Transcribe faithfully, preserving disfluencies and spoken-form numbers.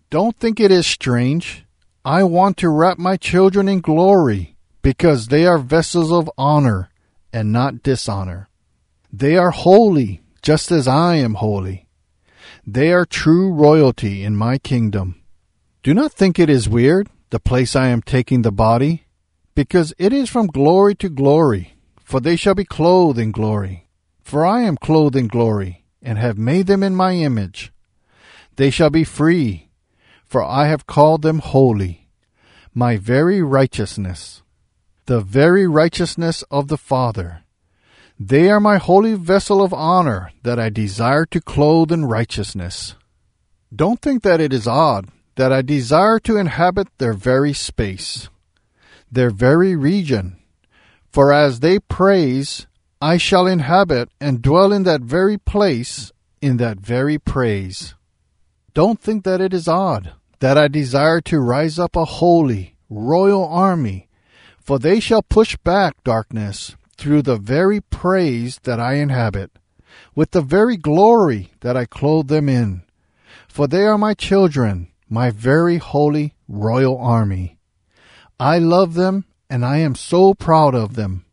Don't think it is strange. I want to wrap my children in glory, because they are vessels of honor and not dishonor. They are holy, just as I am holy. They are true royalty in my kingdom. Do not think it is weird, the place I am taking the body, because it is from glory to glory, for they shall be clothed in glory. For I am clothed in glory, and have made them in my image. They shall be free, for I have called them holy, my very righteousness, the very righteousness of the Father. They are my holy vessel of honor that I desire to clothe in righteousness. Don't think that it is odd that I desire to inhabit their very space, their very region. For as they praise, I shall inhabit and dwell in that very place, in that very praise. Don't think that it is odd that I desire to rise up a holy, royal army, for they shall push back darkness through the very praise that I inhabit, with the very glory that I clothe them in. For they are my children, my very holy, royal army. I love them, and I am so proud of them.